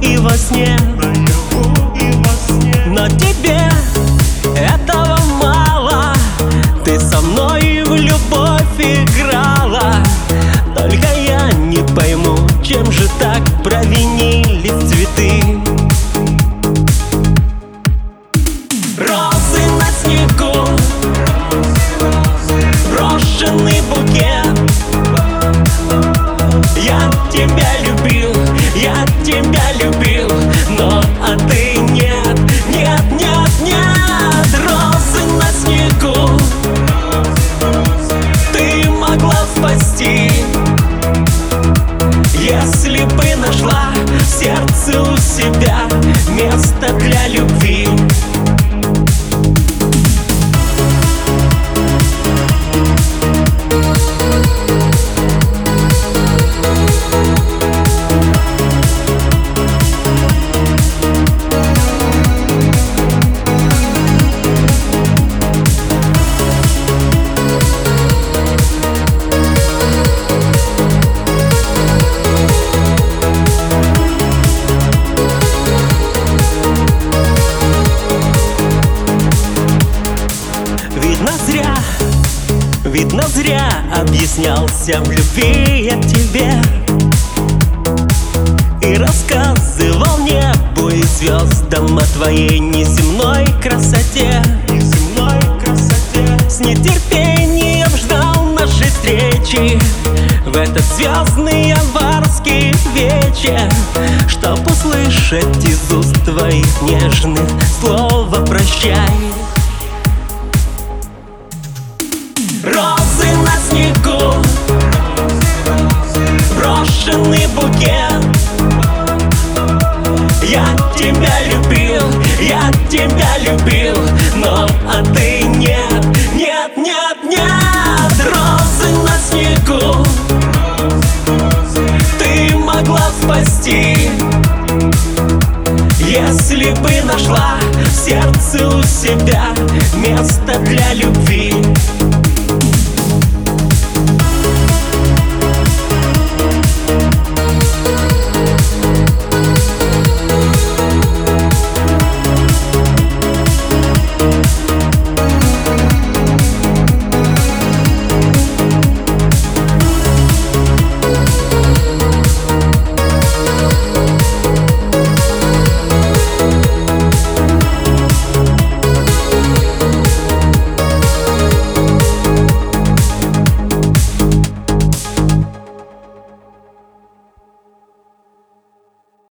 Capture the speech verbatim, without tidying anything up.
и во сне, но тебе этого мало. Ты со мной в любовь играла. Только я не пойму, чем же так провинились цветы. Розы на снегу, брошенный букет. Я тебя любил, я тебя любил, но а ты нет, нет, нет, нет. Розы на снегу ты могла спасти, если бы нашла в сердце у себя место для любви. Видно зря, видно зря объяснялся в любви я тебе и рассказывал небу и звездам о твоей неземной красоте. Неземной красоте. С нетерпением ждал нашей встречи в этот звездный январский вечер, чтоб услышать из уст твоих нежных слово «прощай». Розы на снегу, брошенный букет. Я тебя любил, я тебя любил, но а ты нет, нет, нет, нет. Розы на снегу ты могла спасти, если бы нашла в сердце у себя место для любви.